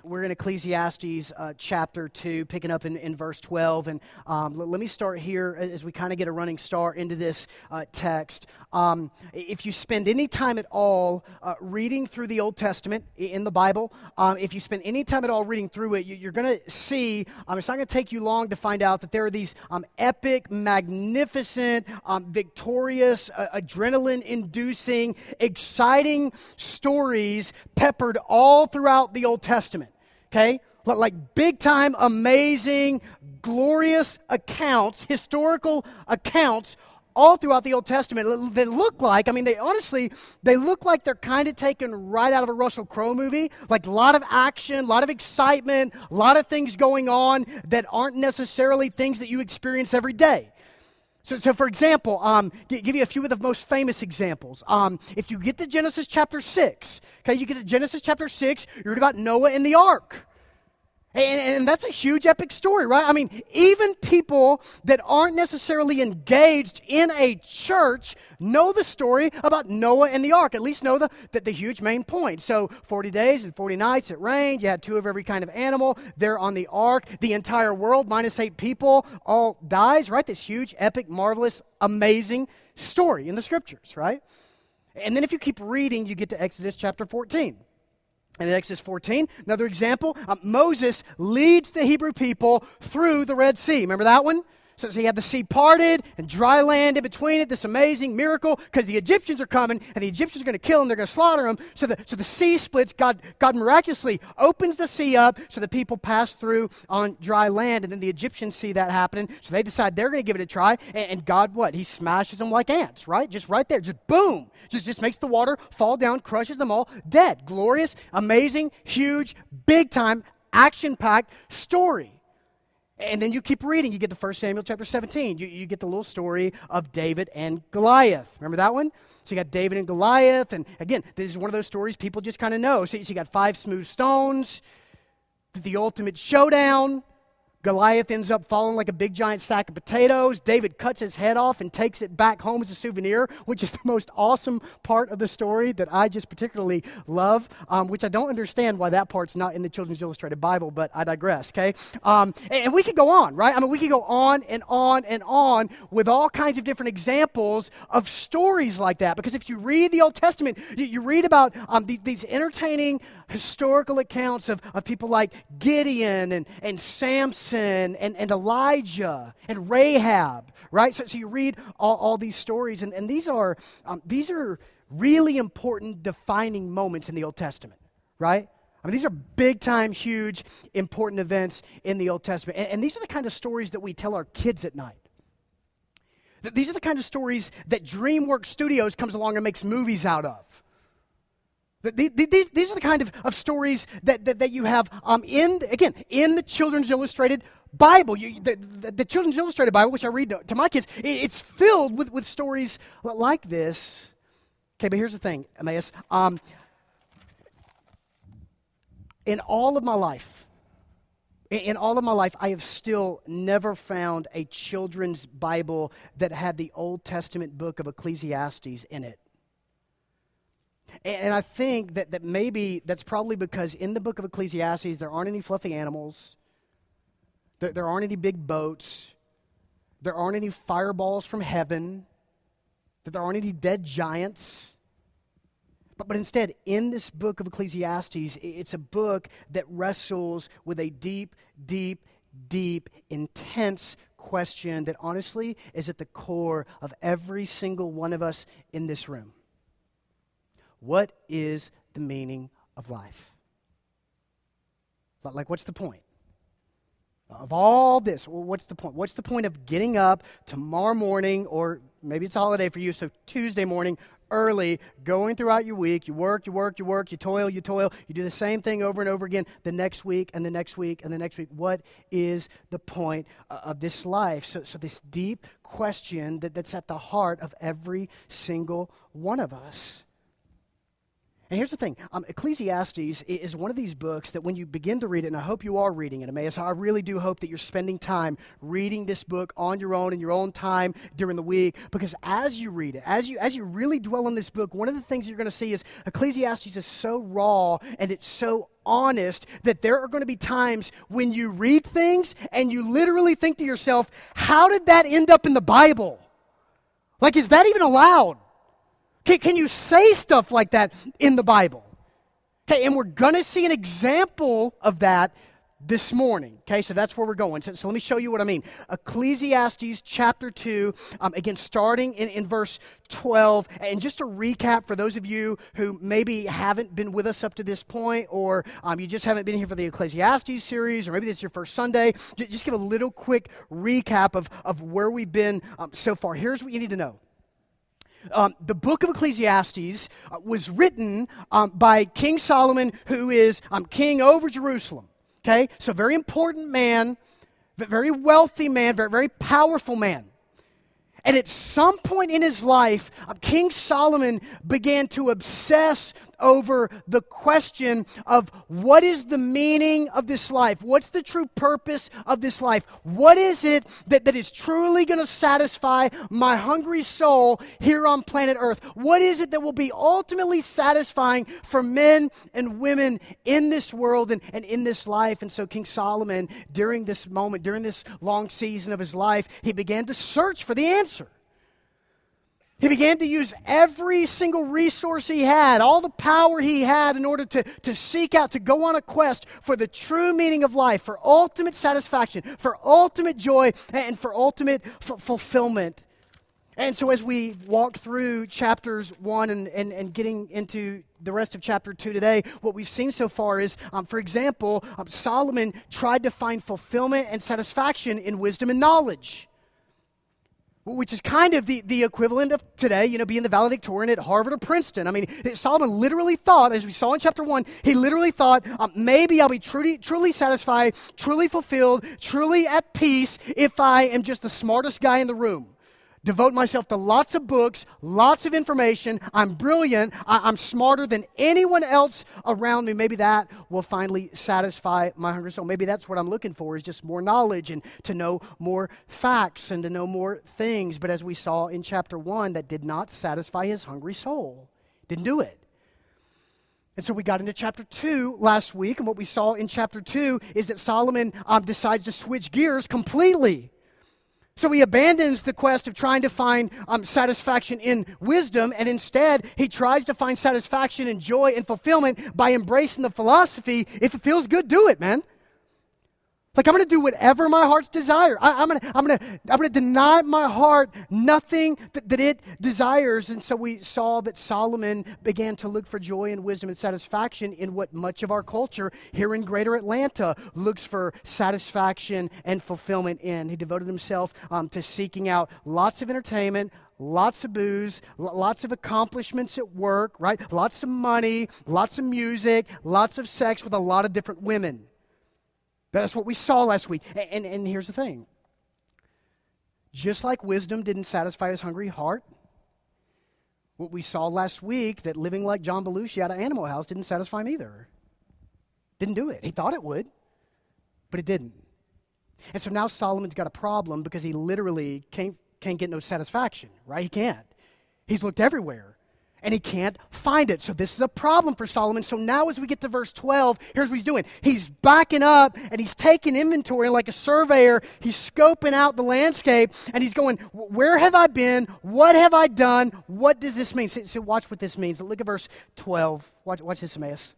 We're in Ecclesiastes chapter 2, picking up in verse 12. And let me start here as we kind of get a running start into this text. If you spend any time at all reading through the Old Testament in the Bible, if you spend any time at all reading through it, you're going to see, it's not going to take you long to find out that there are these epic, magnificent, victorious, adrenaline-inducing, exciting stories peppered all throughout the Old Testament, okay? Like big-time, amazing, glorious accounts, historical accounts all throughout the Old Testament that look like, they look like they're kind of taken right out of a Russell Crowe movie. Like a lot of action, a lot of excitement, a lot of things going on that aren't necessarily things that you experience every day. So for example, give you a few of the most famous examples. If you get to Genesis chapter 6, okay, you get to Genesis chapter 6, you read about Noah and the ark. And that's a huge epic story, right? Even people that aren't necessarily engaged in a church know the story about Noah and the ark, at least know the huge main point. So 40 days and 40 nights it rained. You had 2 of every kind of animal there on the ark. The entire world, minus 8 people, all dies, right? This huge, epic, marvelous, amazing story in the scriptures, right? And then if you keep reading, you get to Exodus chapter 14. And in Exodus 14, another example, Moses leads the Hebrew people through the Red Sea. Remember that one? So you have the sea parted and dry land in between it, this amazing miracle, because the Egyptians are coming, and the Egyptians are going to kill them, they're going to slaughter them. So the sea splits, God miraculously opens the sea up so the people pass through on dry land, and then the Egyptians see that happening, so they decide they're going to give it a try, and God, what? He smashes them like ants, right? Just right there, just boom! Just makes the water fall down, crushes them all, dead. Glorious, amazing, huge, big-time, action-packed story. And then you keep reading, you get to 1 Samuel chapter 17. You get the little story of David and Goliath. Remember that one? So you got David and Goliath, and again, this is one of those stories people just kind of know. So you got 5 smooth stones, the ultimate showdown. Goliath ends up falling like a big giant sack of potatoes. David cuts his head off and takes it back home as a souvenir, which is the most awesome part of the story that I just particularly love, which I don't understand why that part's not in the Children's Illustrated Bible, but I digress, okay? And we could go on, right? We could go on and on and on with all kinds of different examples of stories like that, because if you read the Old Testament, you read about these entertaining historical accounts of people like Gideon and Samson and Elijah and Rahab, right? So you read all these stories, and these are really important defining moments in the Old Testament, right? These are big-time, huge, important events in the Old Testament. And these are the kind of stories that we tell our kids at night. These are the kind of stories that DreamWorks Studios comes along and makes movies out of. These are the kind of stories that you have in the Children's Illustrated Bible. The Children's Illustrated Bible, which I read to my kids, it's filled with stories like this. Okay, but here's the thing, Emmaus. In all of my life, I have still never found a children's Bible that had the Old Testament book of Ecclesiastes in it. And I think that maybe that's probably because in the book of Ecclesiastes, there aren't any fluffy animals. There aren't any big boats. There aren't any fireballs from heaven. That there aren't any dead giants. But instead, in this book of Ecclesiastes, it's a book that wrestles with a deep, deep, deep, intense question that honestly is at the core of every single one of us in this room. What is the meaning of life? Like, what's the point? Of all this, what's the point? What's the point of getting up tomorrow morning, or maybe it's a holiday for you, so Tuesday morning, early, going throughout your week, you work, you toil, you do the same thing over and over again the next week and the next week and the next week. What is the point of this life? So this deep question that's at the heart of every single one of us. And here's the thing, Ecclesiastes is one of these books that when you begin to read it, and I hope you are reading it, Emmaus, I really do hope that you're spending time reading this book on your own in your own time during the week, because as you read it, as you really dwell on this book, one of the things you're going to see is Ecclesiastes is so raw and it's so honest that there are going to be times when you read things and you literally think to yourself, how did that end up in the Bible? Like, is that even allowed? Can you say stuff like that in the Bible? Okay, and we're going to see an example of that this morning. Okay, so that's where we're going. So let me show you what I mean. Ecclesiastes chapter 2, again, starting in verse 12. And just to recap for those of you who maybe haven't been with us up to this point, or you just haven't been here for the Ecclesiastes series, or maybe this is your first Sunday, just give a little quick recap of where we've been so far. Here's what you need to know. The book of Ecclesiastes was written by King Solomon, who is king over Jerusalem. Okay, so very important man, very wealthy man, very powerful man. And at some point in his life, King Solomon began to obsess over the question of what is the meaning of this life? What's the true purpose of this life? What is it that is truly going to satisfy my hungry soul here on planet Earth? What is it that will be ultimately satisfying for men and women in this world and in this life? And so King Solomon, during this moment, during this long season of his life, he began to search for the answer. He began to use every single resource he had, all the power he had in order to seek out, to go on a quest for the true meaning of life, for ultimate satisfaction, for ultimate joy, and for ultimate fulfillment. And so as we walk through chapters 1 and getting into the rest of chapter 2 today, what we've seen so far is, for example, Solomon tried to find fulfillment and satisfaction in wisdom and knowledge, which is kind of the equivalent of today, being the valedictorian at Harvard or Princeton. I mean, Solomon literally thought, as we saw in chapter 1, he literally thought, maybe I'll be truly satisfied, truly fulfilled, truly at peace if I am just the smartest guy in the room. Devote myself to lots of books, lots of information. I'm brilliant. I'm smarter than anyone else around me. Maybe that will finally satisfy my hungry soul. Maybe that's what I'm looking for, is just more knowledge and to know more facts and to know more things. But as we saw in chapter 1, that did not satisfy his hungry soul. Didn't do it. And so we got into chapter 2 last week, and what we saw in chapter 2 is that Solomon decides to switch gears completely. So he abandons the quest of trying to find satisfaction in wisdom, and instead he tries to find satisfaction and joy and fulfillment by embracing the philosophy, if it feels good, do it, man. Like, I'm going to do whatever my heart's desire. I'm going to deny my heart nothing that it desires. And so we saw that Solomon began to look for joy and wisdom and satisfaction in what much of our culture here in Greater Atlanta looks for satisfaction and fulfillment in. He devoted himself to seeking out lots of entertainment, lots of booze, lots of accomplishments at work, right? Lots of money, lots of music, lots of sex with a lot of different women. That's what we saw last week. And here's the thing. Just like wisdom didn't satisfy his hungry heart, what we saw last week, that living like John Belushi out of Animal House didn't satisfy him either. Didn't do it. He thought it would, but it didn't. And so now Solomon's got a problem because he literally can't get no satisfaction, right? He can't. He's looked everywhere. And he can't find it. So this is a problem for Solomon. So now as we get to verse 12, here's what he's doing. He's backing up and he's taking inventory like a surveyor. He's scoping out the landscape and he's going, where have I been? What have I done? What does this mean? So watch what this means. Look at verse 12. Watch this, Emmaus.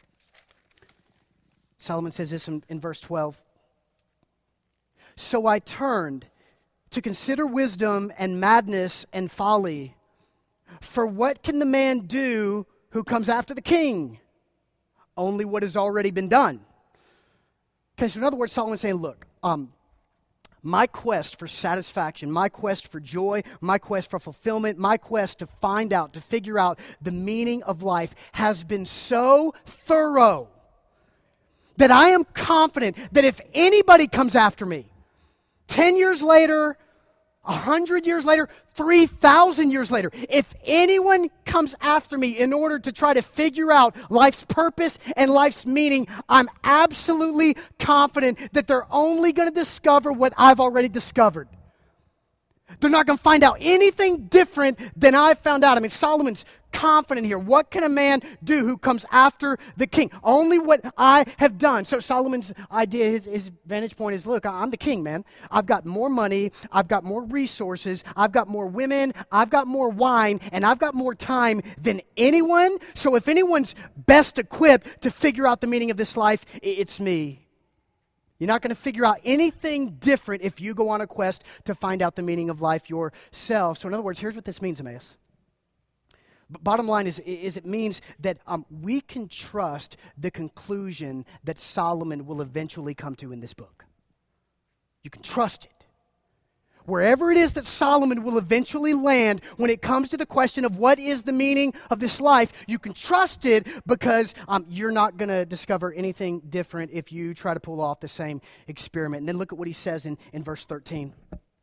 Solomon says this in verse 12. So I turned to consider wisdom and madness and folly. For what can the man do who comes after the king? Only what has already been done. Okay, so in other words, Solomon's saying, look, my quest for satisfaction, my quest for joy, my quest for fulfillment, my quest to find out, to figure out the meaning of life has been so thorough that I am confident that if anybody comes after me, 10 years later, 100 years later, 3,000 years later, if anyone comes after me in order to try to figure out life's purpose and life's meaning, I'm absolutely confident that they're only going to discover what I've already discovered. They're not going to find out anything different than I've found out. I mean, Solomon's confident here. What can a man do who comes after the king? Only what I have done. So Solomon's idea, his vantage point is, look, I'm the king, man. I've got more money. I've got more resources. I've got more women. I've got more wine. And I've got more time than anyone. So if anyone's best equipped to figure out the meaning of this life, it's me. You're not going to figure out anything different if you go on a quest to find out the meaning of life yourself. So in other words, here's what this means, Emmaus. Bottom line is it means that we can trust the conclusion that Solomon will eventually come to in this book. You can trust it. Wherever it is that Solomon will eventually land when it comes to the question of what is the meaning of this life, you can trust it because you're not going to discover anything different if you try to pull off the same experiment. And then look at what he says in verse 13.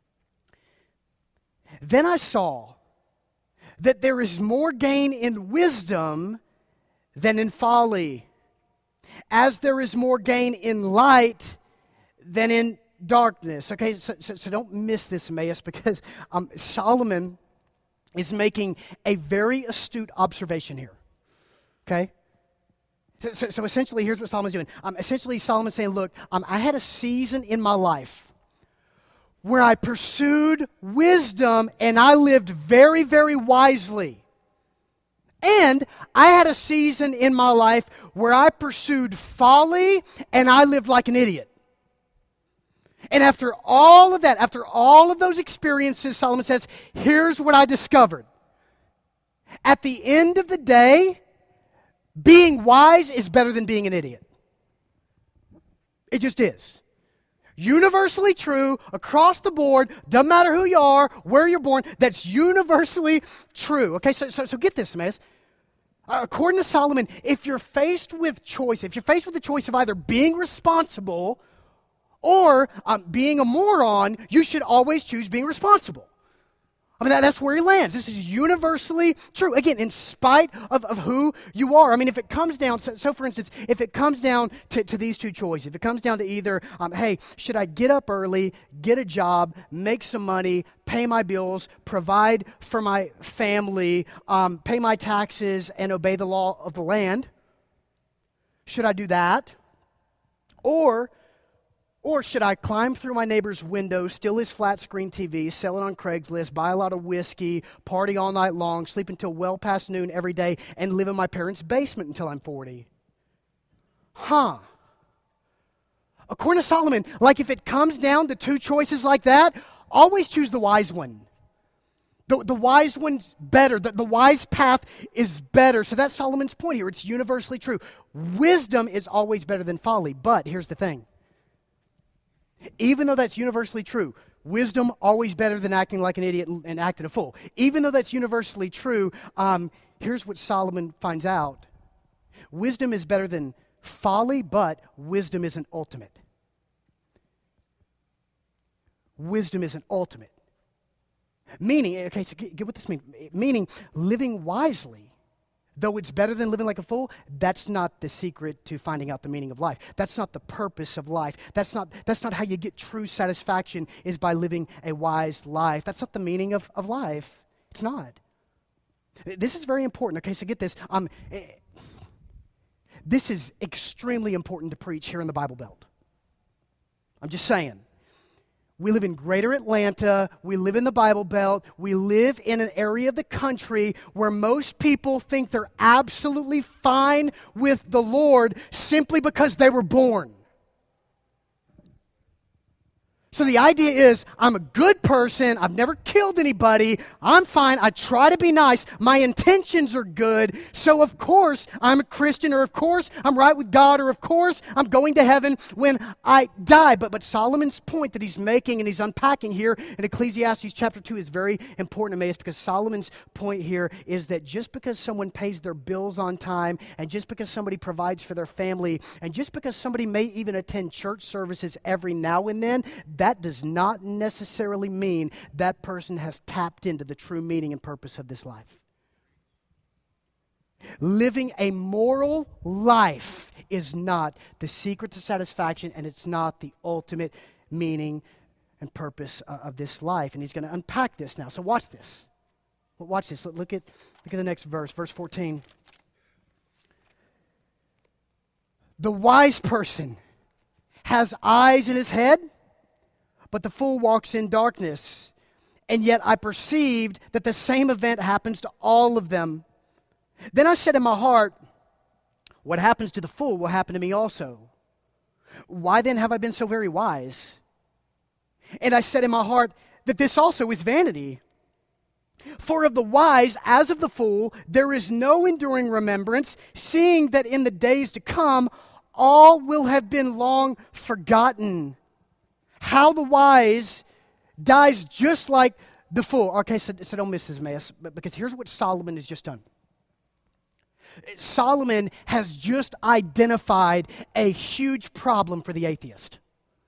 Then I saw that there is more gain in wisdom than in folly, as there is more gain in light than in darkness. Okay, so don't miss this, Emmaus, because Solomon is making a very astute observation here. Okay? So essentially, here's what Solomon's doing. Essentially, Solomon's saying, look, I had a season in my life where I pursued wisdom and I lived very, very wisely. And I had a season in my life where I pursued folly and I lived like an idiot. And after all of that, after all of those experiences, Solomon says, here's what I discovered. At the end of the day, being wise is better than being an idiot. It just is. Universally true, across the board, doesn't matter who you are, where you're born, that's universally true. Okay, so get this, Emmaus. According to Solomon, if you're faced with choice, if you're faced with the choice of either being responsible or being a moron, you should always choose being responsible. I mean, that's where he lands. This is universally true. Again, in spite of who you are. I mean, if it comes down, so for instance, if it comes down to these two choices, if it comes down to either, hey, should I get up early, get a job, make some money, pay my bills, provide for my family, pay my taxes, and obey the law of the land? Should I do that? Or should I climb through my neighbor's window, steal his flat screen TV, sell it on Craigslist, buy a lot of whiskey, party all night long, sleep until well past noon every day, and live in my parents' basement until I'm 40? According to Solomon, like if it comes down to two choices like that, always choose the wise one. The wise one's better. The wise path is better. So that's Solomon's point here. It's universally true. Wisdom is always better than folly. But here's the thing. Even though that's universally true, wisdom always better than acting like an idiot and acting a fool. Even though that's universally true, here's what Solomon finds out. Wisdom is better than folly, but wisdom isn't ultimate. Wisdom isn't ultimate. Meaning, okay, so get what this means. Meaning, living wisely, though it's better than living like a fool, that's not the secret to finding out the meaning of life. That's not the purpose of life. That's not how you get true satisfaction, is by living a wise life. That's not the meaning of life. It's not. This is very important. Okay, so get this. This is extremely important to preach here in the Bible Belt. I'm just saying. We live in Greater Atlanta. We live in the Bible Belt. We live in an area of the country where most people think they're absolutely fine with the Lord simply because they were born. So the idea is, I'm a good person, I've never killed anybody, I'm fine, I try to be nice, my intentions are good, so of course I'm a Christian, or of course I'm right with God, or of course I'm going to heaven when I die. But Solomon's point that he's making and he's unpacking here in Ecclesiastes chapter 2 is very important to me, because Solomon's point here is that just because someone pays their bills on time, and just because somebody provides for their family, and just because somebody may even attend church services every now and then, that does not necessarily mean that person has tapped into the true meaning and purpose of this life. Living a moral life is not the secret to satisfaction, and it's not the ultimate meaning and purpose of this life. And he's going to unpack this now. So watch this. Watch this. Look at the next verse, verse 14. The wise person has eyes in his head, but the fool walks in darkness. And yet I perceived that the same event happens to all of them. Then I said in my heart, what happens to the fool will happen to me also. Why then have I been so very wise? And I said in my heart that this also is vanity. For of the wise, as of the fool, there is no enduring remembrance, seeing that in the days to come, all will have been long forgotten. How the wise dies just like the fool. Okay, so don't miss this, Emmaus, because here's what Solomon has just done. Solomon has just identified a huge problem for the atheist.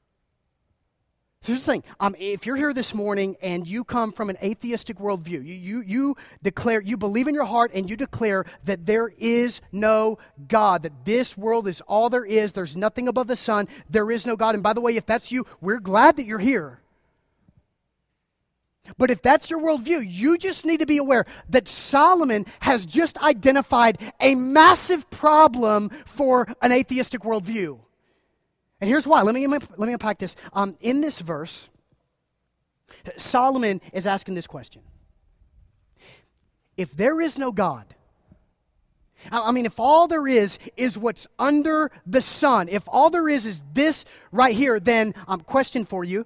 So here's the thing. If you're here this morning and you come from an atheistic worldview, you declare, you believe in your heart and you declare that there is no God, that this world is all there is, there's nothing above the sun, there is no God. And by the way, if that's you, we're glad that you're here. But if that's your worldview, you just need to be aware that Solomon has just identified a massive problem for an atheistic worldview. And here's why. Let me unpack this. In this verse, Solomon is asking this question. If there is no God, if all there is what's under the sun, if all there is this right here, then question for you.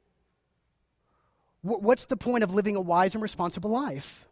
What's the point of living a wise and responsible life?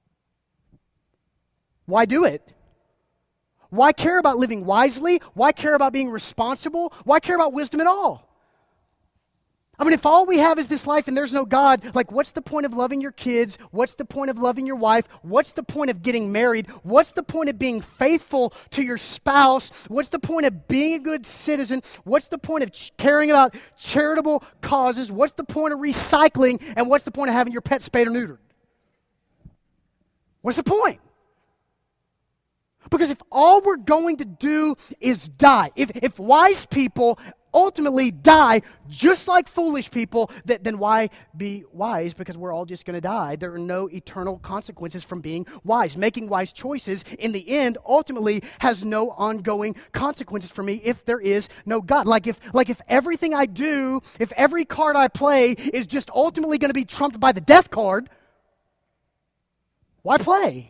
Why do it? Why care about living wisely? Why care about being responsible? Why care about wisdom at all? If all we have is this life and there's no God, what's the point of loving your kids? What's the point of loving your wife? What's the point of getting married? What's the point of being faithful to your spouse? What's the point of being a good citizen? What's the point of caring about charitable causes? What's the point of recycling? And what's the point of having your pet spayed or neutered? What's the point? Because if all we're going to do is die, if wise people ultimately die just like foolish people, then why be wise? Because we're all just going to die. There are no eternal consequences from being wise. Making wise choices in the end ultimately has no ongoing consequences for me if there is no God. If everything I do, if every card I play is just ultimately going to be trumped by the death card, why play?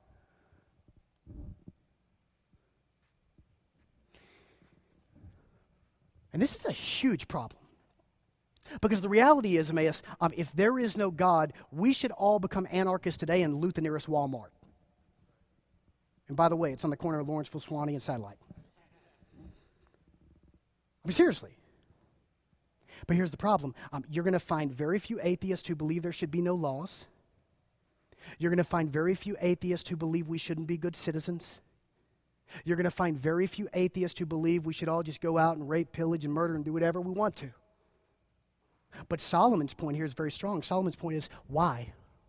And this is a huge problem. Because the reality is, Emmaus, if there is no God, we should all become anarchists today and loot the nearest Walmart. And by the way, it's on the corner of Lawrenceville, Suwanee, and Satellite. Seriously. But here's the problem. You're going to find very few atheists who believe there should be no laws. You're going to find very few atheists who believe we shouldn't be good citizens. You're going to find very few atheists who believe we should all just go out and rape, pillage, and murder and do whatever we want to. But Solomon's point here is very strong. Solomon's point is, why?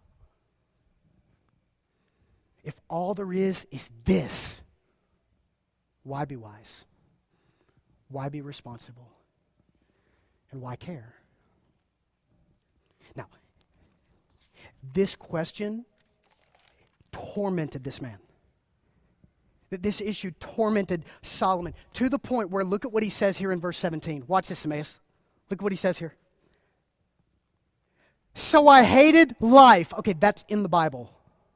If all there is this, why be wise? Why be responsible? And why care? Now, this question tormented this man. This issue tormented Solomon to the point where, look at what he says here in verse 17. Watch this, Emmaus. Look at what he says here. So I hated life. Okay, that's in the Bible.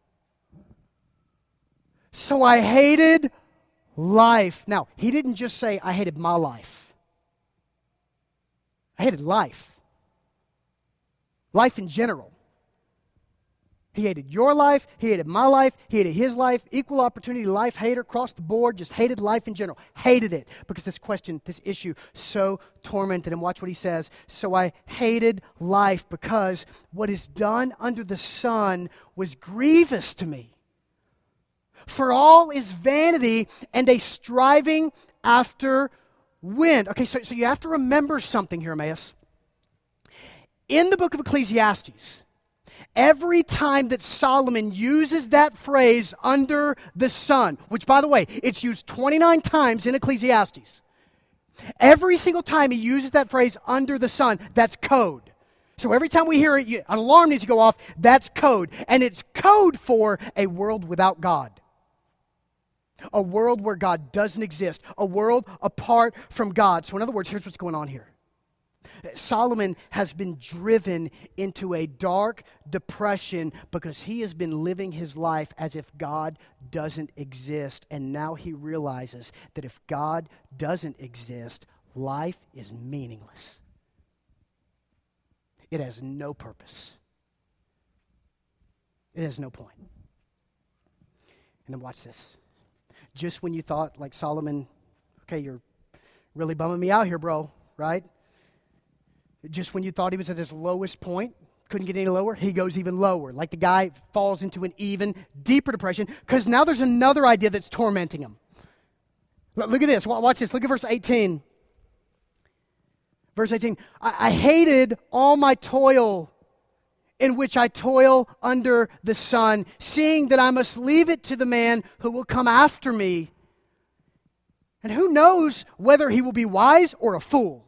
So I hated life. Now, he didn't just say, I hated my life. I hated life. Life in general. He hated your life, he hated my life, he hated his life, equal opportunity life hater, across the board, just hated life in general. Hated it because this question, this issue, so tormented him. Watch what he says. So I hated life because what is done under the sun was grievous to me. For all is vanity and a striving after wind. Okay, so you have to remember something here, Emmaus. In the book of Ecclesiastes, every time that Solomon uses that phrase, under the sun, which, by the way, it's used 29 times in Ecclesiastes. Every single time he uses that phrase, under the sun, that's code. So every time we hear it, an alarm needs to go off. That's code. And it's code for a world without God. A world where God doesn't exist. A world apart from God. So in other words, here's what's going on here. Solomon has been driven into a dark depression because he has been living his life as if God doesn't exist. And now he realizes that if God doesn't exist, life is meaningless. It has no purpose. It has no point. And then watch this. Just when you thought, like Solomon, okay, you're really bumming me out here, bro, right? Just when you thought he was at his lowest point, couldn't get any lower, he goes even lower. Like the guy falls into an even deeper depression because now there's another idea that's tormenting him. Look at this. Watch this. Look at verse 18. Verse 18, I hated all my toil in which I toil under the sun, seeing that I must leave it to the man who will come after me. And who knows whether he will be wise or a fool.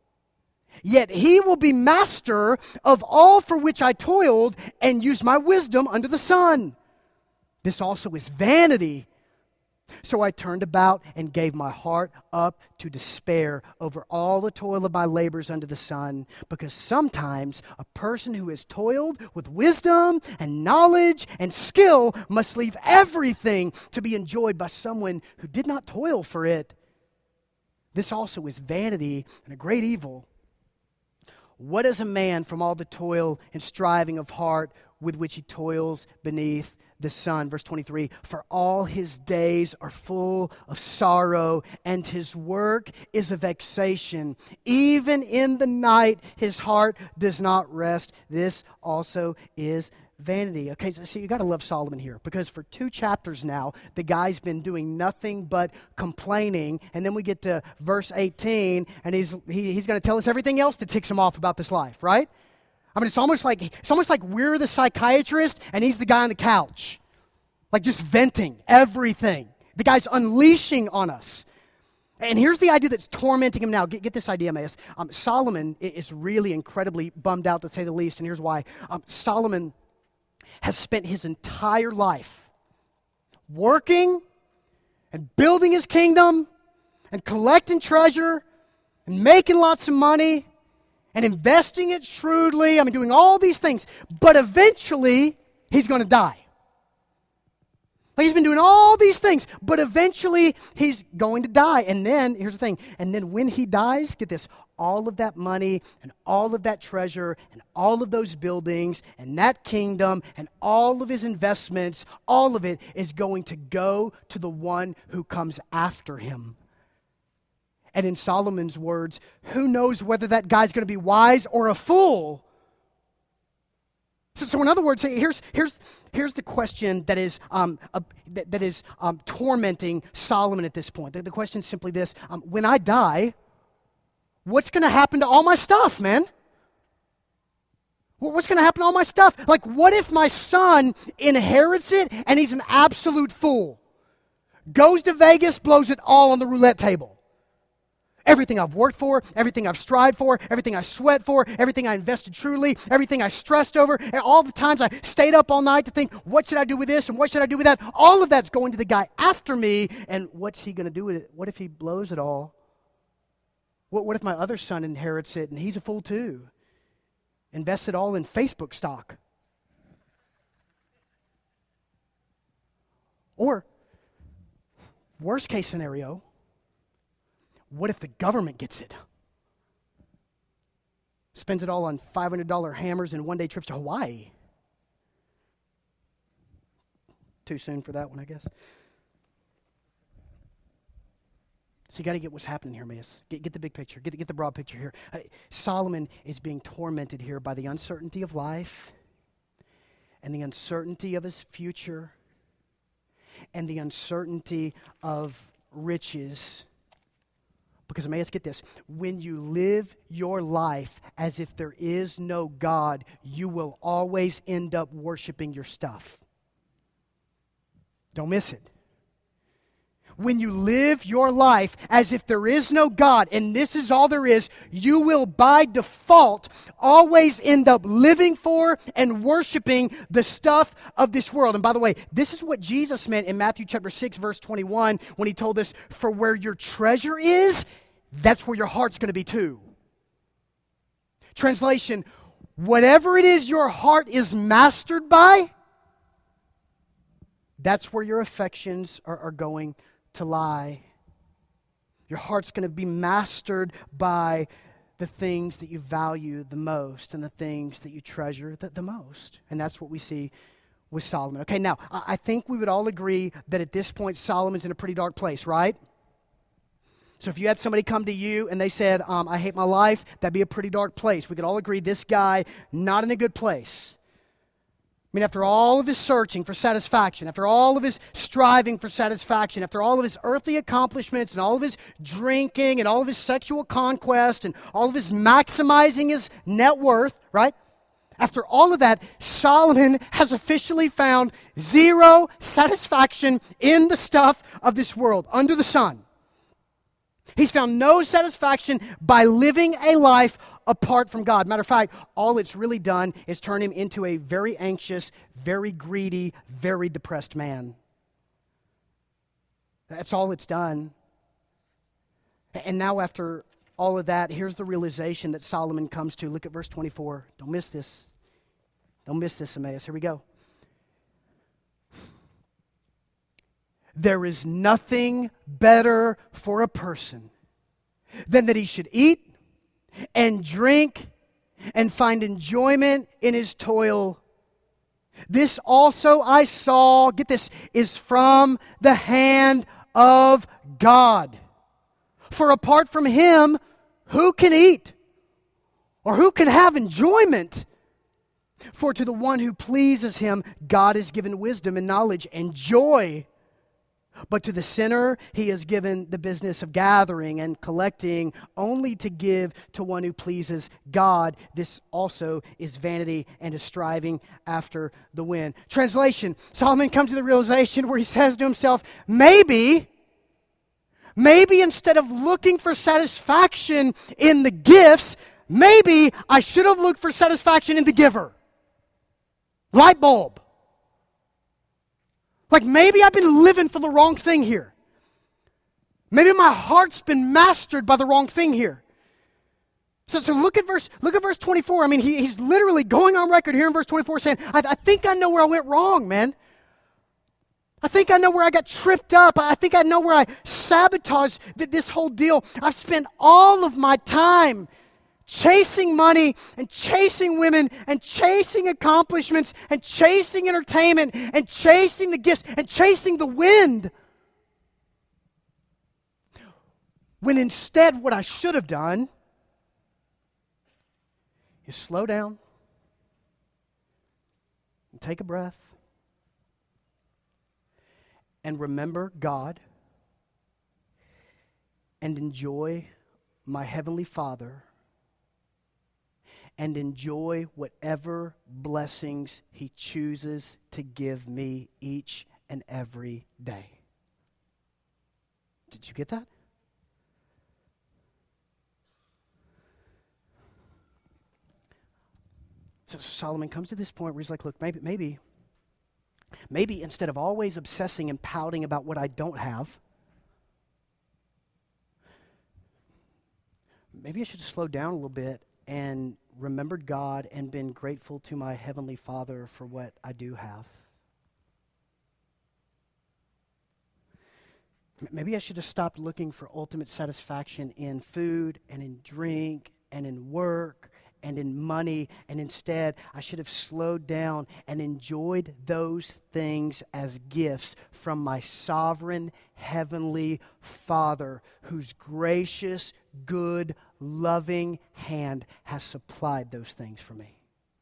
Yet he will be master of all for which I toiled and used my wisdom under the sun. This also is vanity. So I turned about and gave my heart up to despair over all the toil of my labors under the sun, because sometimes a person who has toiled with wisdom and knowledge and skill must leave everything to be enjoyed by someone who did not toil for it. This also is vanity and a great evil. What is a man from all the toil and striving of heart with which he toils beneath the sun? Verse 23, for all his days are full of sorrow, and his work is a vexation. Even in the night his heart does not rest. This also is vanity. Okay, so you got to love Solomon here, because for 2 chapters now, the guy's been doing nothing but complaining, and then we get to verse 18, and he's going to tell us everything else that ticks him off about this life, right? I mean, it's almost like we're the psychiatrist and he's the guy on the couch, like just venting everything. The guy's unleashing on us. And here's the idea that's tormenting him now. Get this idea, Emmaus. Solomon is really incredibly bummed out, to say the least, and here's why. Solomon has spent his entire life working and building his kingdom and collecting treasure and making lots of money and investing it shrewdly. Doing all these things. But eventually, he's going to die. Like, he's been doing all these things, but eventually he's going to die. And then, here's the thing, and then when he dies, get this, all of that money and all of that treasure and all of those buildings and that kingdom and all of his investments, all of it is going to go to the one who comes after him. And in Solomon's words, who knows whether that guy's going to be wise or a fool? So in other words, here's the question that is tormenting Solomon at this point. The question is simply this: when I die, what's going to happen to all my stuff, man? What's going to happen to all my stuff? Like, what if my son inherits it and he's an absolute fool? Goes to Vegas, blows it all on the roulette table. Everything I've worked for, everything I've strived for, everything I sweat for, everything I invested truly, everything I stressed over, and all the times I stayed up all night to think, what should I do with this and what should I do with that? All of that's going to the guy after me, and what's he going to do with it? What if he blows it all? What if my other son inherits it and he's a fool too? Invests it all in Facebook stock. Or, worst case scenario, what if the government gets it? Spends it all on $500 hammers and one-day trips to Hawaii. Too soon for that one, I guess. So you got to get what's happening here, Emmaus. Get the big picture. Get the broad picture here. Solomon is being tormented here by the uncertainty of life and the uncertainty of his future and the uncertainty of riches. Because Emmaus, get this, when you live your life as if there is no God, you will always end up worshiping your stuff. Don't miss it. When you live your life as if there is no God, and this is all there is, you will by default always end up living for and worshiping the stuff of this world. And by the way, this is what Jesus meant in Matthew chapter 6, verse 21, when he told us, for where your treasure is, that's where your heart's going to be too. Translation, whatever it is your heart is mastered by, that's where your affections are going to lie. Your heart's going to be mastered by the things that you value the most and the things that you treasure the most. And that's what we see with Solomon. Okay, now, I think we would all agree that at this point, Solomon's in a pretty dark place, right? So if you had somebody come to you and they said, I hate my life, that'd be a pretty dark place. We could all agree this guy, not in a good place. I mean, after all of his searching for satisfaction, after all of his striving for satisfaction, after all of his earthly accomplishments and all of his drinking and all of his sexual conquest and all of his maximizing his net worth, right? After all of that, Solomon has officially found zero satisfaction in the stuff of this world, under the sun. He's found no satisfaction by living a life apart from God. Matter of fact, all it's really done is turn him into a very anxious, very greedy, very depressed man. That's all it's done. And now after all of that, here's the realization that Solomon comes to. Look at verse 24. Don't miss this. Don't miss this, Emmaus. Here we go. There is nothing better for a person than that he should eat and drink and find enjoyment in his toil. This also I saw, get this, is from the hand of God. For apart from him, who can eat? Or who can have enjoyment? For to the one who pleases him, God has given wisdom and knowledge and joy. But to the sinner, he has given the business of gathering and collecting only to give to one who pleases God. This also is vanity and is striving after the wind. Translation, Solomon comes to the realization where he says to himself, maybe instead of looking for satisfaction in the gifts, maybe I should have looked for satisfaction in the giver. Light bulb. Like maybe I've been living for the wrong thing here. Maybe my heart's been mastered by the wrong thing here. So look at verse 24. I mean, he's literally going on record here in verse 24 saying, I think I know where I went wrong, man. I think I know where I got tripped up. I think I know where I sabotaged this whole deal. I've spent all of my time chasing money and chasing women and chasing accomplishments and chasing entertainment and chasing the gifts and chasing the wind. When instead what I should have done is slow down and take a breath and remember God and enjoy my Heavenly Father and enjoy whatever blessings He chooses to give me each and every day. Did you get that? So Solomon comes to this point where he's like, look, maybe instead of always obsessing and pouting about what I don't have, maybe I should slow down a little bit and remembered God and been grateful to my Heavenly Father for what I do have. Maybe I should have stopped looking for ultimate satisfaction in food and in drink and in work and in money, and instead I should have slowed down and enjoyed those things as gifts from my sovereign Heavenly Father, whose gracious, good, loving hand has supplied those things for me.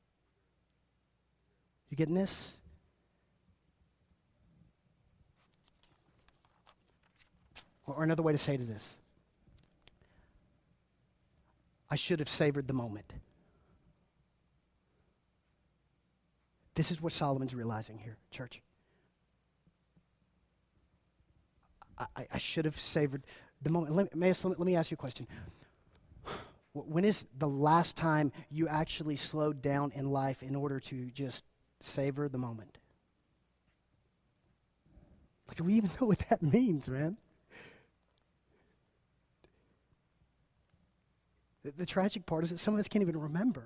You getting this? Or another way to say it is this. I should have savored the moment. This is what Solomon's realizing here, church. I should have savored the moment. Let me ask you a question. When is the last time you actually slowed down in life in order to just savor the moment? Like, do we even know what that means, man? The tragic part is that some of us can't even remember.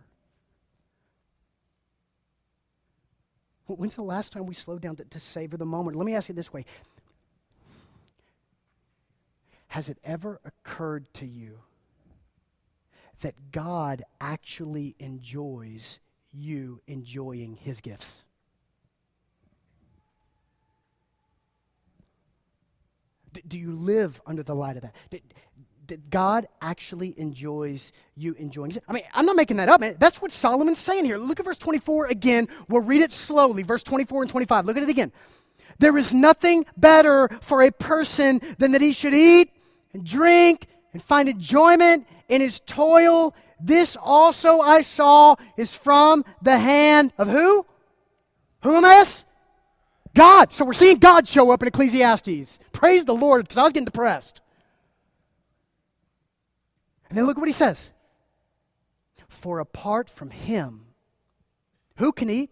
When's the last time we slowed down to savor the moment? Let me ask you this way. Has it ever occurred to you that God actually enjoys you enjoying his gifts? Do you live under the light of that? That God actually enjoys you enjoying it? I mean, I'm not making that up, man. That's what Solomon's saying here. Look at verse 24 again. We'll read it slowly. Verse 24 and 25. Look at it again. There is nothing better for a person than that he should eat and drink and find enjoyment in his toil. This also I saw is from the hand of who? Who am I? God. So we're seeing God show up in Ecclesiastes. Praise the Lord, because I was getting depressed. And then look what he says. For apart from him, who can eat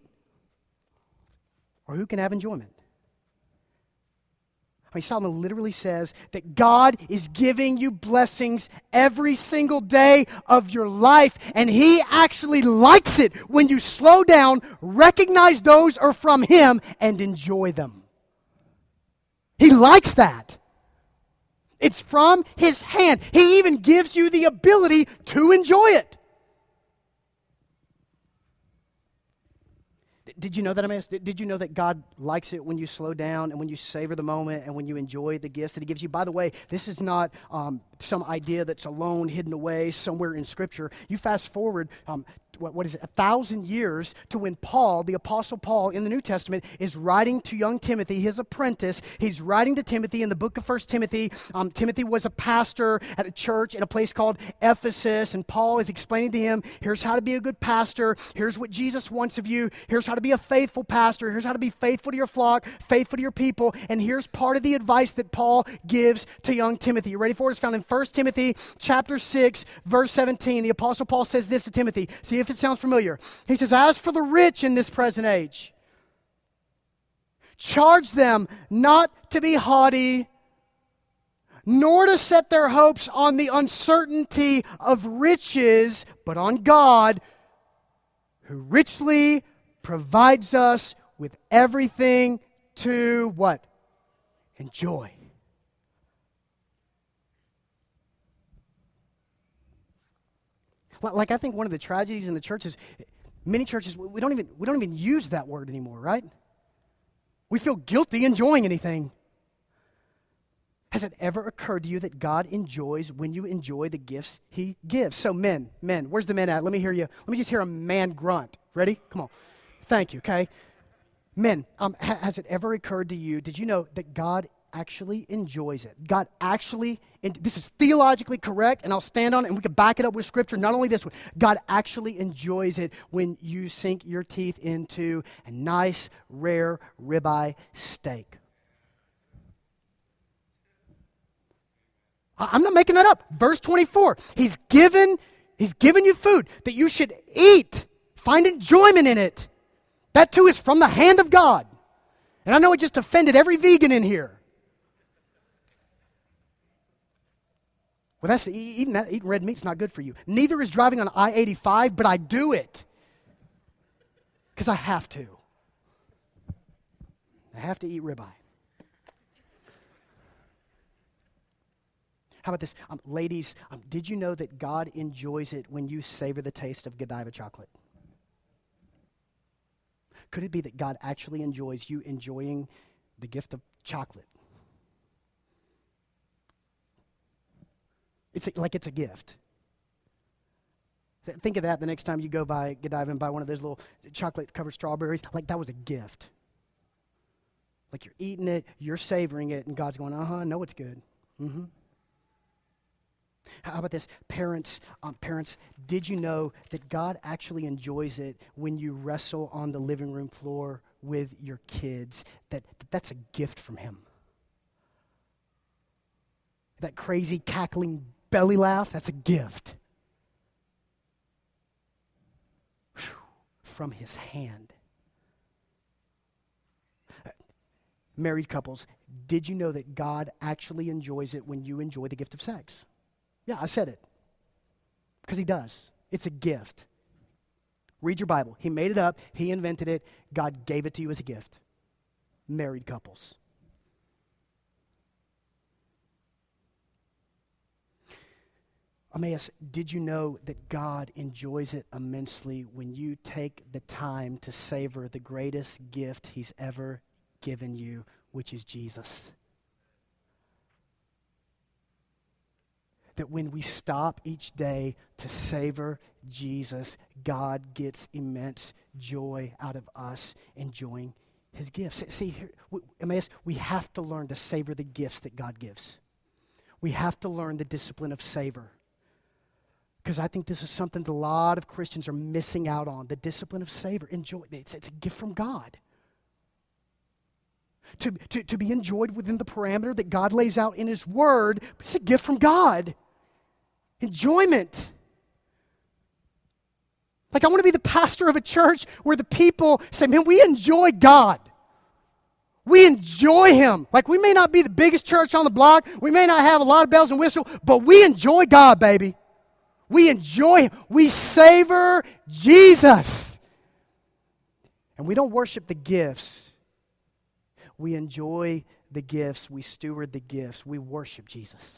or who can have enjoyment? I mean, Solomon literally says that God is giving you blessings every single day of your life, and he actually likes it when you slow down, recognize those are from him, and enjoy them. He likes that. It's from his hand. He even gives you the ability to enjoy it. Did you know that, Did you know that God likes it when you slow down and when you savor the moment and when you enjoy the gifts that he gives you? By the way, this is not some idea that's alone, hidden away somewhere in Scripture. You fast forward, 1,000 years to when Paul, the Apostle Paul in the New Testament, is writing to young Timothy, his apprentice. He's writing to Timothy in the book of 1 Timothy. Timothy was a pastor at a church in a place called Ephesus, and Paul is explaining to him, here's how to be a good pastor. Here's what Jesus wants of you. Here's how to be a faithful pastor. Here's how to be faithful to your flock, faithful to your people. And here's part of the advice that Paul gives to young Timothy. You ready for it? It's found in 1 Timothy chapter 6, verse 17. The Apostle Paul says this to Timothy. See if it sounds familiar. He says, as for the rich in this present age, charge them not to be haughty, nor to set their hopes on the uncertainty of riches, but on God, who richly provides us with everything to what? Enjoy. Like, I think one of the tragedies in the churches, many churches, we don't even use that word anymore, right? We feel guilty enjoying anything. Has it ever occurred to you that God enjoys when you enjoy the gifts he gives? So men, where's the men at? Let me hear you. Let me just hear a man grunt. Ready? Come on. Thank you, okay? Men, has it ever occurred to you, did you know that God actually enjoys it? God actually, and this is theologically correct, and I'll stand on it, and we can back it up with Scripture. Not only this one, God actually enjoys it when you sink your teeth into a nice, rare ribeye steak. I'm not making that up. Verse 24, He's given you food that you should eat. Find enjoyment in it. That too is from the hand of God. And I know it just offended every vegan in here. Well, that's eating red meat's not good for you. Neither is driving on I-85, but I do it because I have to. I have to eat ribeye. How about this? Ladies, did you know that God enjoys it when you savor the taste of Godiva chocolate? Could it be that God actually enjoys you enjoying the gift of chocolate? It's a gift. Think of that the next time you go by Godiva and buy one of those little chocolate-covered strawberries. Like that was a gift. Like you're eating it, you're savoring it, and God's going, I know it's good. Mm-hmm. How about this? Parents, did you know that God actually enjoys it when you wrestle on the living room floor with your kids? That's a gift from him. That crazy cackling belly laugh, that's a gift. Whew, from his hand. Married couples, did you know that God actually enjoys it when you enjoy the gift of sex? Yeah, I said it. Because he does. It's a gift. Read your Bible. He made it up. He invented it. God gave it to you as a gift. Married couples. Emmaus, did you know that God enjoys it immensely when you take the time to savor the greatest gift he's ever given you, which is Jesus? That when we stop each day to savor Jesus, God gets immense joy out of us enjoying his gifts. See, here, Emmaus, we have to learn to savor the gifts that God gives. We have to learn the discipline of savor. Because I think this is something that a lot of Christians are missing out on, the discipline of savor. Enjoy. It's a gift from God. To be enjoyed within the parameter that God lays out in his word, it's a gift from God. Enjoyment. Like, I want to be the pastor of a church where the people say, man, we enjoy God. We enjoy him. Like, we may not be the biggest church on the block. We may not have a lot of bells and whistles, but we enjoy God, baby. We enjoy him. We savor Jesus. And we don't worship the gifts. We enjoy the gifts. We steward the gifts. We worship Jesus.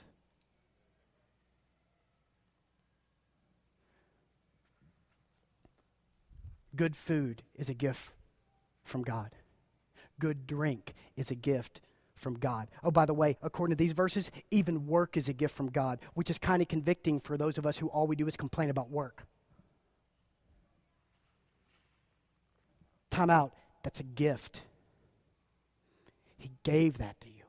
Good food is a gift from God. Good drink is a gift from God. Oh, by the way, according to these verses, even work is a gift from God, which is kind of convicting for those of us who all we do is complain about work. Time out. That's a gift. He gave that to you.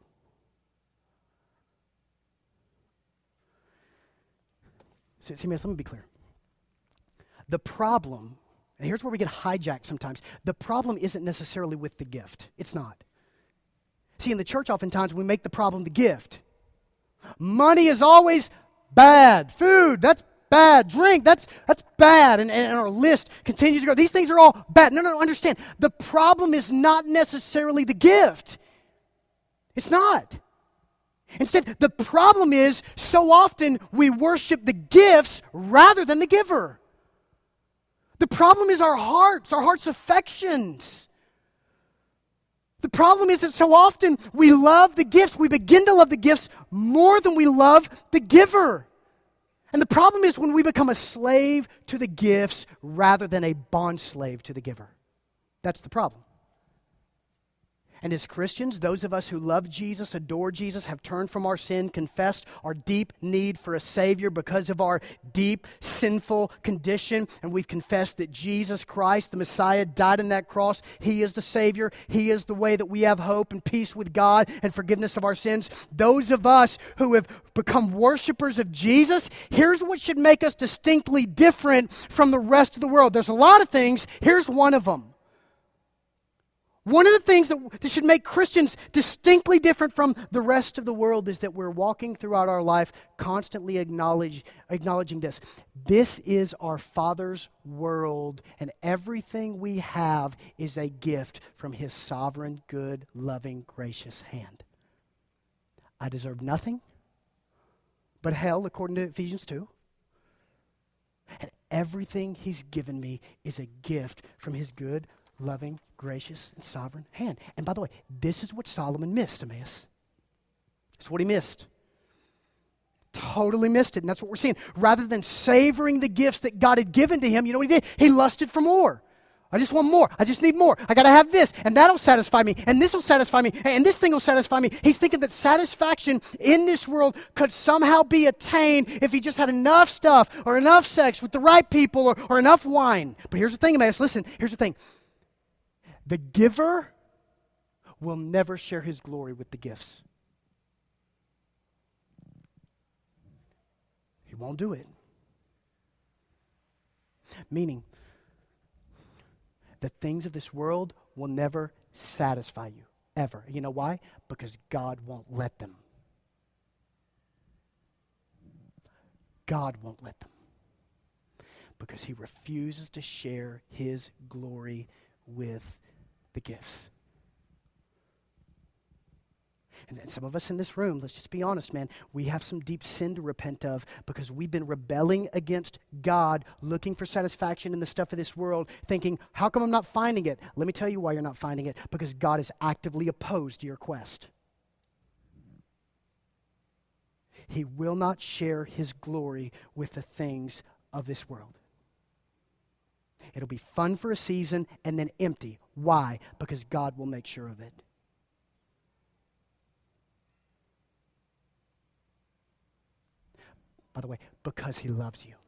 See, let me be clear. The problem, and here's where we get hijacked sometimes, the problem isn't necessarily with the gift. It's not. See, in the church oftentimes we make the problem the gift. Money is always bad. Food, that's bad. Drink, that's bad. And our list continues to go. These things are all bad. No, understand. The problem is not necessarily the gift. It's not. Instead, the problem is so often we worship the gifts rather than the giver. The problem is our heart's affections. The problem is that so often we love the gifts, we begin to love the gifts more than we love the giver. And the problem is when we become a slave to the gifts rather than a bond slave to the giver. That's the problem. And as Christians, those of us who love Jesus, adore Jesus, have turned from our sin, confessed our deep need for a Savior because of our deep sinful condition, and we've confessed that Jesus Christ, the Messiah, died on that cross. He is the Savior. He is the way that we have hope and peace with God and forgiveness of our sins. Those of us who have become worshipers of Jesus, here's what should make us distinctly different from the rest of the world. There's a lot of things. Here's one of them. One of the things that should make Christians distinctly different from the rest of the world is that we're walking throughout our life constantly acknowledging this. This is our Father's world, and everything we have is a gift from his sovereign, good, loving, gracious hand. I deserve nothing but hell, according to Ephesians 2. And everything he's given me is a gift from his good, loving, gracious, and sovereign hand. And by the way, this is what Solomon missed, Emmaus. It's what he missed. Totally missed it, and that's what we're seeing. Rather than savoring the gifts that God had given to him, you know what he did? He lusted for more. I just want more. I just need more. I got to have this, and that'll satisfy me, and this will satisfy me, and this thing will satisfy me. He's thinking that satisfaction in this world could somehow be attained if he just had enough stuff or enough sex with the right people or enough wine. But here's the thing, Emmaus. Listen, here's the thing. The giver will never share his glory with the gifts. won't do it. Meaning, the things of this world will never satisfy you, ever. You know why? Because God won't let them. God won't let them. Because he refuses to share his glory with the gifts. And some of us in this room, let's just be honest, man, we have some deep sin to repent of because we've been rebelling against God, looking for satisfaction in the stuff of this world, thinking, how come I'm not finding it? Let me tell you why you're not finding it. Because God is actively opposed to your quest. He will not share his glory with the things of this world. It'll be fun for a season and then empty. Why? Because God will make sure of it. By the way, because he loves you.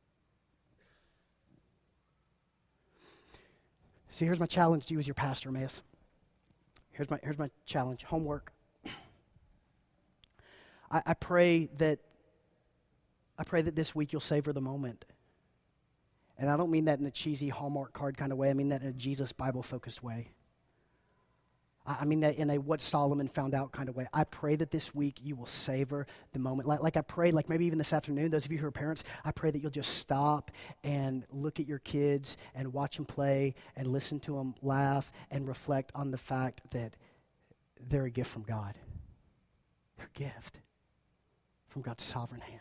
See, here's my challenge to you as your pastor, Emmaus. Here's my challenge, homework. I pray that this week you'll savor the moment. And I don't mean that in a cheesy Hallmark card kind of way. I mean that in a Jesus Bible-focused way. I mean that in a what Solomon found out kind of way. I pray that this week you will savor the moment. Like I pray, like maybe even this afternoon, those of you who are parents, I pray that you'll just stop and look at your kids and watch them play and listen to them laugh and reflect on the fact that they're a gift from God. They're a gift from God's sovereign hand.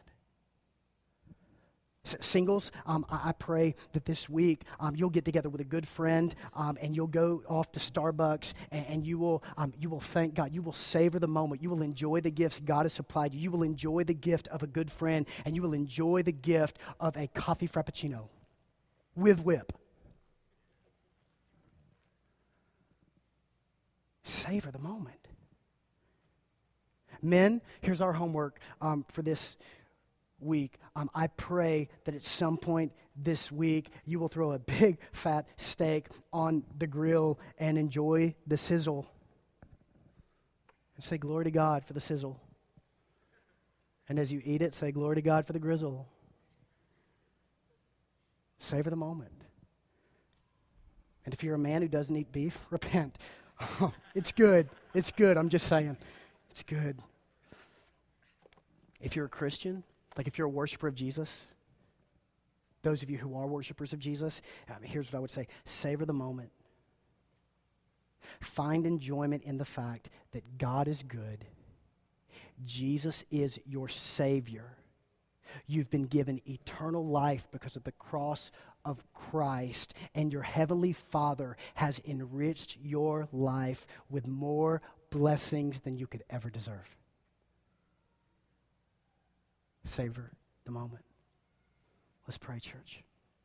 Singles, I pray that this week you'll get together with a good friend and you'll go off to Starbucks and you will thank God. You will savor the moment. You will enjoy the gifts God has supplied you. You will enjoy the gift of a good friend and you will enjoy the gift of a coffee frappuccino with whip. Savor the moment. Men, here's our homework for this week. I pray that at some point this week you will throw a big fat steak on the grill and enjoy the sizzle. And say glory to God for the sizzle. And as you eat it, say glory to God for the grizzle. Savor the moment. And if you're a man who doesn't eat beef, repent. It's good. It's good. I'm just saying. It's good. If you're a Christian, like if you're a worshiper of Jesus, those of you who are worshipers of Jesus, here's what I would say. Savor the moment. Find enjoyment in the fact that God is good. Jesus is your Savior. You've been given eternal life because of the cross of Christ, and your Heavenly Father has enriched your life with more blessings than you could ever deserve. Savor the moment. Let's pray, church.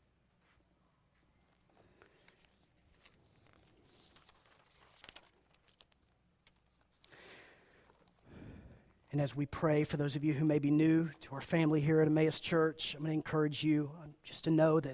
And as we pray, for those of you who may be new to our family here at Emmaus Church, I'm going to encourage you just to know that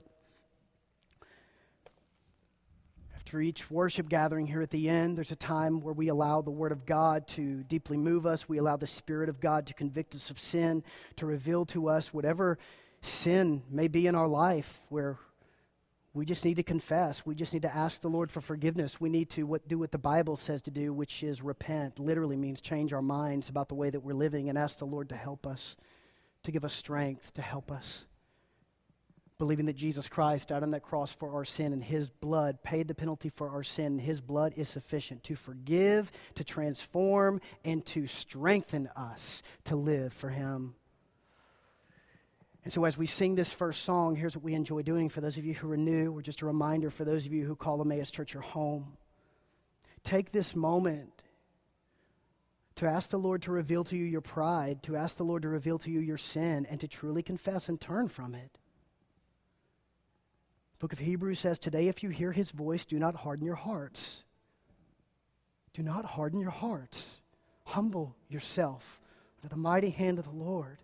after each worship gathering here at the end, there's a time where we allow the Word of God to deeply move us. We allow the Spirit of God to convict us of sin, to reveal to us whatever sin may be in our life where we just need to confess. We just need to ask the Lord for forgiveness. We need to do what the Bible says to do, which is repent. Literally means change our minds about the way that we're living and ask the Lord to help us, to give us strength, to help us. Believing that Jesus Christ died on that cross for our sin and his blood paid the penalty for our sin. And his blood is sufficient to forgive, to transform, and to strengthen us to live for him. And so as we sing this first song, here's what we enjoy doing. For those of you who are new, or just a reminder for those of you who call Emmaus Church your home, take this moment to ask the Lord to reveal to you your pride, to ask the Lord to reveal to you your sin, and to truly confess and turn from it. Book of Hebrews says, today if you hear his voice, do not harden your hearts. Do not harden your hearts. Humble yourself under the mighty hand of the Lord.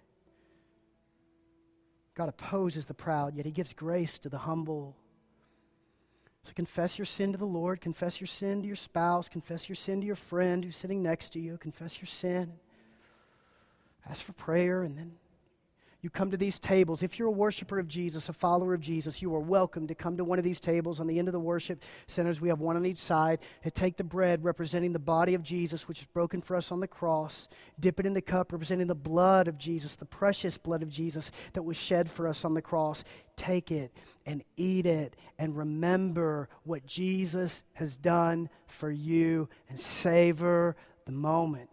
God opposes the proud, yet he gives grace to the humble. So confess your sin to the Lord. Confess your sin to your spouse. Confess your sin to your friend who's sitting next to you. Confess your sin. Ask for prayer, and then you come to these tables. If you're a worshiper of Jesus, a follower of Jesus, you are welcome to come to one of these tables on the end of the worship centers. We have one on each side. To take the bread representing the body of Jesus, which is broken for us on the cross. Dip it in the cup representing the blood of Jesus, the precious blood of Jesus that was shed for us on the cross. Take it and eat it and remember what Jesus has done for you and savor the moment.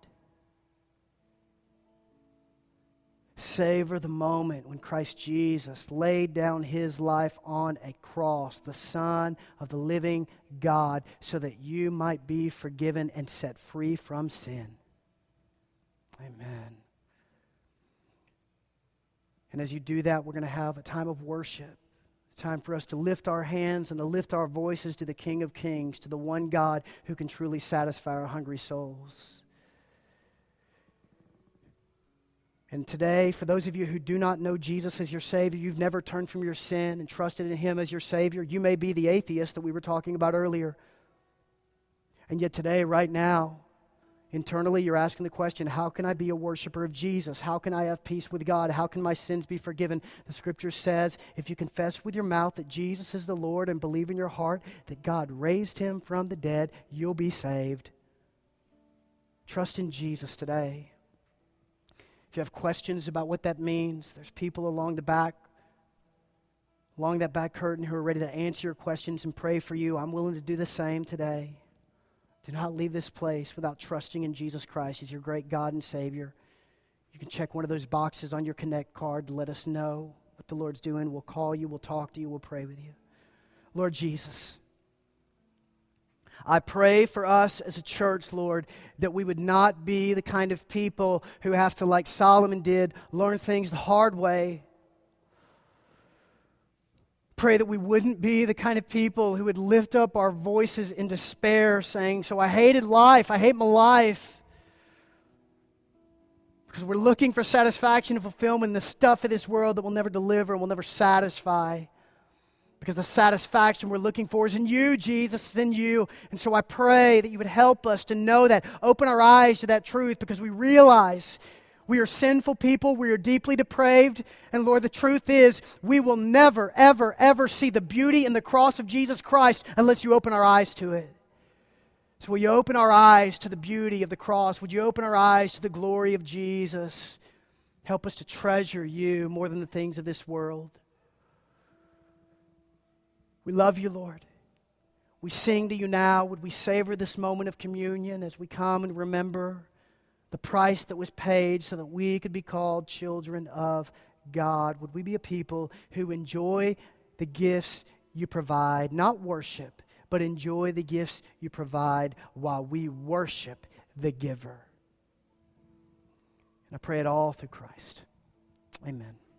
Savor the moment when Christ Jesus laid down his life on a cross, the Son of the living God, so that you might be forgiven and set free from sin. Amen. And as you do that, we're going to have a time of worship, a time for us to lift our hands and to lift our voices to the King of Kings, to the one God who can truly satisfy our hungry souls. And today, for those of you who do not know Jesus as your Savior, you've never turned from your sin and trusted in him as your Savior, you may be the atheist that we were talking about earlier. And yet today, right now, internally, you're asking the question, how can I be a worshiper of Jesus? How can I have peace with God? How can my sins be forgiven? The Scripture says, if you confess with your mouth that Jesus is the Lord and believe in your heart that God raised him from the dead, you'll be saved. Trust in Jesus today. If you have questions about what that means, there's people along that back curtain who are ready to answer your questions and pray for you. I'm willing to do the same today. Do not leave this place without trusting in Jesus Christ. He's your great God and Savior. You can check one of those boxes on your Connect card to let us know what the Lord's doing. We'll call you, we'll talk to you, we'll pray with you. Lord Jesus, I pray for us as a church, Lord, that we would not be the kind of people who have to, like Solomon did, learn things the hard way. Pray that we wouldn't be the kind of people who would lift up our voices in despair, saying, so I hated life, I hate my life. Because we're looking for satisfaction and fulfillment in the stuff of this world that will never deliver and will never satisfy. Because the satisfaction we're looking for is in you, Jesus, is in you. And so I pray that you would help us to know that, open our eyes to that truth, because we realize we are sinful people, we are deeply depraved, and Lord, the truth is we will never, ever, ever see the beauty in the cross of Jesus Christ unless you open our eyes to it. So will you open our eyes to the beauty of the cross? Would you open our eyes to the glory of Jesus? Help us to treasure you more than the things of this world. We love you, Lord. We sing to you now. Would we savor this moment of communion as we come and remember the price that was paid so that we could be called children of God? Would we be a people who enjoy the gifts you provide, not worship, but enjoy the gifts you provide while we worship the giver? And I pray it all through Christ. Amen.